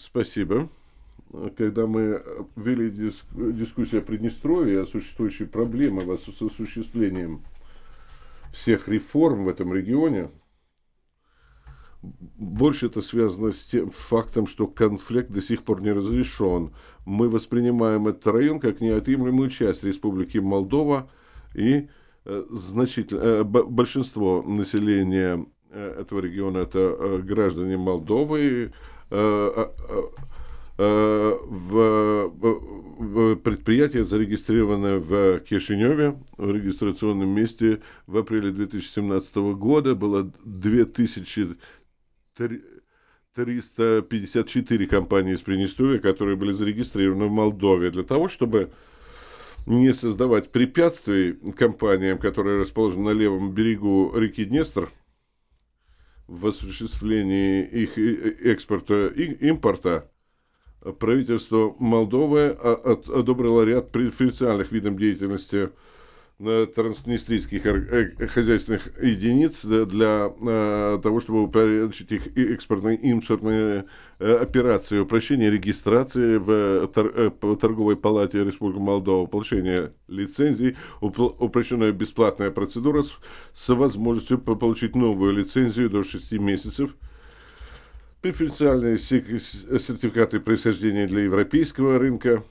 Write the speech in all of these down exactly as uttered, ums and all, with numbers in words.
Спасибо. Когда мы вели дис- дискуссию о Приднестровье и о существующей проблеме с осуществлением всех реформ в этом регионе, больше это связано с тем фактом, что конфликт до сих пор не разрешен. Мы воспринимаем этот район как неотъемлемую часть Республики Молдова, и э, значительно, э, б- большинство населения э, этого региона это э, граждане Молдовы. Э, э, э, э, в, в предприятие, зарегистрированное в Кишиневе, в регистрационном месте в апреле две тысячи семнадцатого года, было две тысячи триста пятьдесят четыре компании из Приднестровья, которые были зарегистрированы в Молдове. Для того, чтобы не создавать препятствий компаниям, которые расположены на левом берегу реки Днестр, в осуществлении их экспорта и импорта, правительство Молдовы одобрило ряд преференциальных видов деятельности транснистрийских хозяйственных единиц для того, чтобы упорядочить их экспортные и импортные операции, упрощение регистрации в торговой палате Республики Молдова, получение лицензий, упрощенная бесплатная процедура с возможностью получить новую лицензию до шести месяцев, преференциальные сертификаты происхождения для европейского рынка,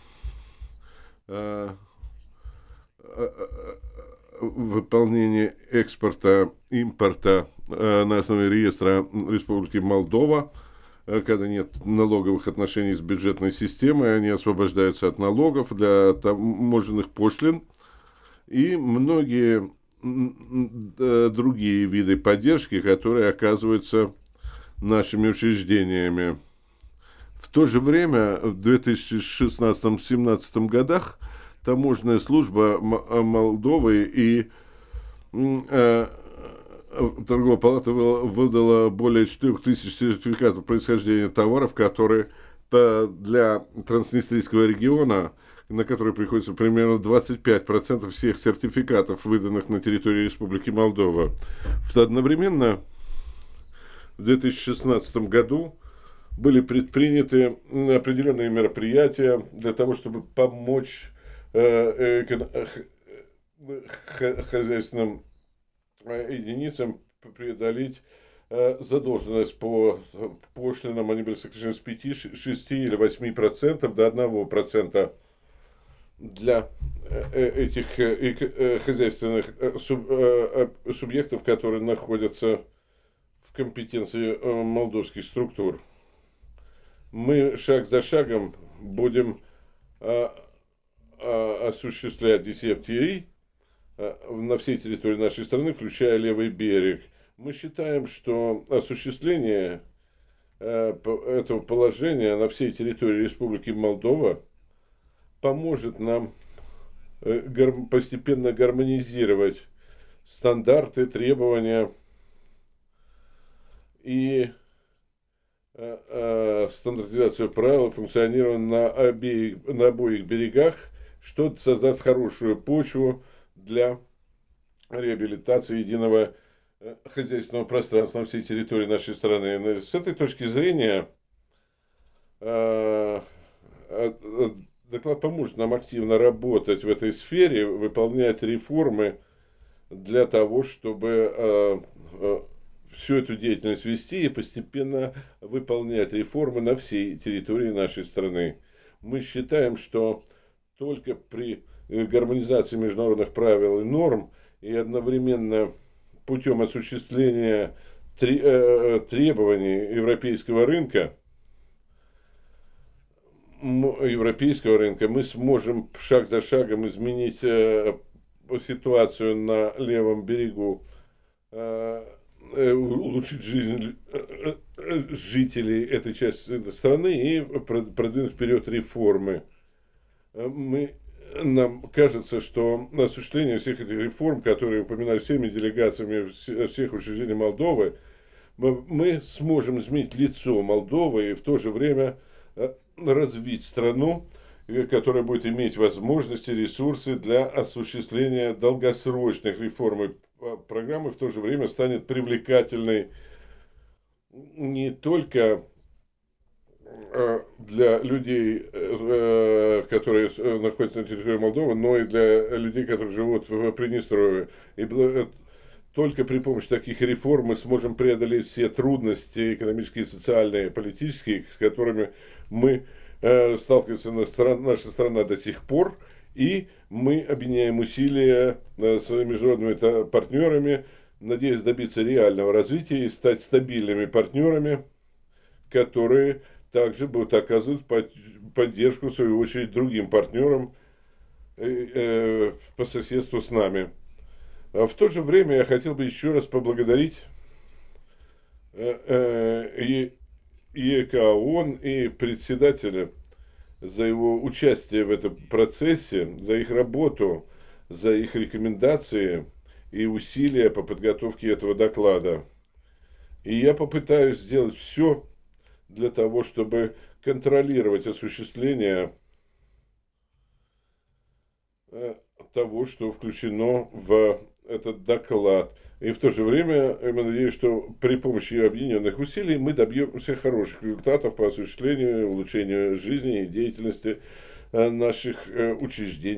выполнение экспорта, импорта на основе реестра Республики Молдова, когда нет налоговых отношений с бюджетной системой, они освобождаются от налогов для таможенных пошлин и многие другие виды поддержки, которые оказываются нашими учреждениями. В то же время в две тысячи шестнадцатом — две тысячи семнадцатом годах таможенная служба Молдовы и э, торговая палата выдала более четырех тысяч сертификатов происхождения товаров, которые для Транснистрийского региона, на который приходится примерно двадцать пять процентов всех сертификатов, выданных на территории Республики Молдова. Одновременно в две тысячи шестнадцатом году были предприняты определенные мероприятия для того, чтобы помочь э, э, хозяйственным единицам преодолеть задолженность по пошлинам. Они были сокращены с пяти, шести или восьми процентов до одного процента для этих хозяйственных субъектов, которые находятся в компетенции молдовских структур. Мы шаг за шагом будем осуществлять ди си эф ти эй на всей территории нашей страны, включая левый берег. Мы считаем, что осуществление этого положения на всей территории Республики Молдова поможет нам постепенно гармонизировать стандарты, требования и стандартизацию правил функционирования на, обеих, на обоих берегах, что создаст хорошую почву для реабилитации единого хозяйственного пространства на всей территории нашей страны. С этой точки зрения доклад поможет нам активно работать в этой сфере, выполнять реформы для того, чтобы всю эту деятельность вести и постепенно выполнять реформы на всей территории нашей страны. Мы считаем, что только при гармонизации международных правил и норм и одновременно путем осуществления требований европейского рынка, европейского рынка, мы сможем шаг за шагом изменить ситуацию на левом берегу, улучшить жизнь жителей этой части страны и продвинуть вперед реформы. Мы, нам кажется, что осуществление всех этих реформ, которые упоминали всеми делегациями всех учреждений Молдовы, мы сможем изменить лицо Молдовы и в то же время развить страну, которая будет иметь возможности, ресурсы для осуществления долгосрочных реформ и программ, и в то же время станет привлекательной не только для людей, э, которые с- э, находятся на территории Молдовы, но и для людей, которые живут в Приднестровье. И бл- только при помощи таких реформ мы сможем преодолеть все трудности экономические, социальные, политические, с которыми мы э, сталкивается на стран- наша страна до сих пор. И мы объединяем усилия э, с международными та- партнерами, надеясь добиться реального развития и стать стабильными партнерами, которые также будут оказывать под- поддержку, в свою очередь, другим партнерам э, э, по соседству с нами. А в то же время я хотел бы еще раз поблагодарить э, э, и ЕК ООН и председателя за его участие в этом процессе, за их работу, за их рекомендации и усилия по подготовке этого доклада. И я попытаюсь сделать все для того, чтобы контролировать осуществление э, того, что включено в этот доклад. И в то же время я надеюсь, что при помощи объединенных усилий мы добьемся хороших результатов по осуществлению, улучшению жизни и деятельности э, наших э, учреждений.